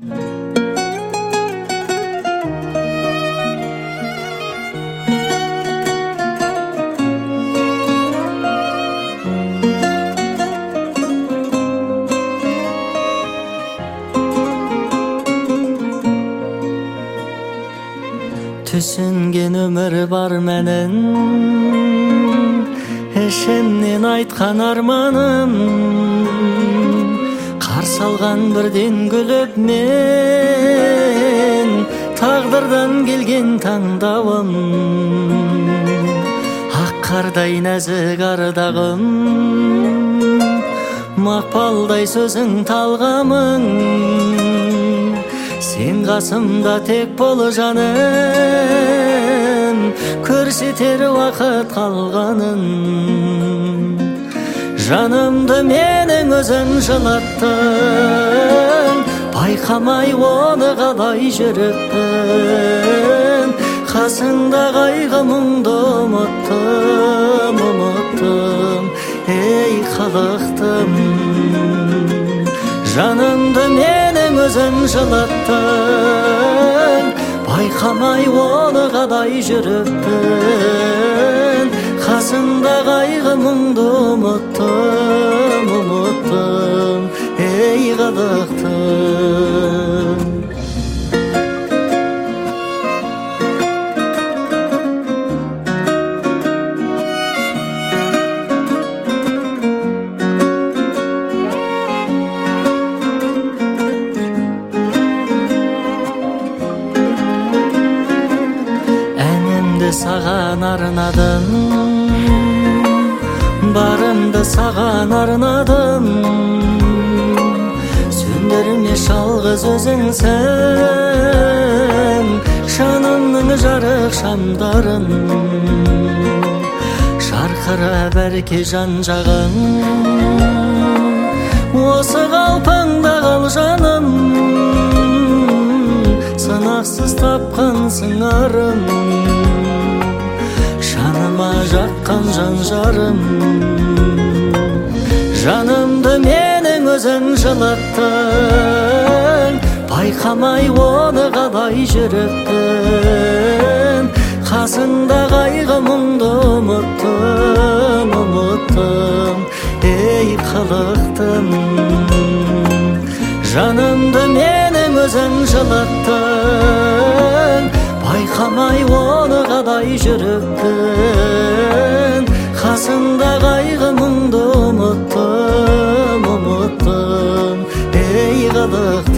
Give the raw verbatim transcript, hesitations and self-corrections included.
Түсінген өмір бар мәнін, ішімнен айтқан арманым, қарсы алған бірден күліп мен, тағдырдан келген таңдауым, ақ қардай нәзік ардағым, мақпалдай сөзің талғамың, сен қасымда тек бол жаным, көрсетер уақыт қалғанын. Жанымды менің өзің жылаттың, байқамай оны қалай жүріппін. Қасыңда қайғы мұңды ұмыттым, ұмыттым, ей қалықтым. Жанымды менің өзің жылаттың, байқамай оны қалай жүріппін. Қасымда қайғы мұңды ұмыттым, ұмыттым, ей қалықтым. Саған арнадым, барымды саған арнадым, сөндірме жалғыз өзіңсің, жанымның жарық шамдарын. Жарқырап әрке жан жағың, осы қалпыңда қал жаным, сынақсыз тапқан сыңарым, жаныма жаққан жан жарым. Жанымды менің өзің жылаттың, байқамай оны қалай жүріппін. Қасыңда қайғы мұңды ұмыттым, ұмыттым, ей қалықтым. Жанымды менің өзің жылаттың, байқамай оны қалай жүріппін. Қасыңда қайғы мұңды ұмыттым, ұмыттым, ей қалықтым.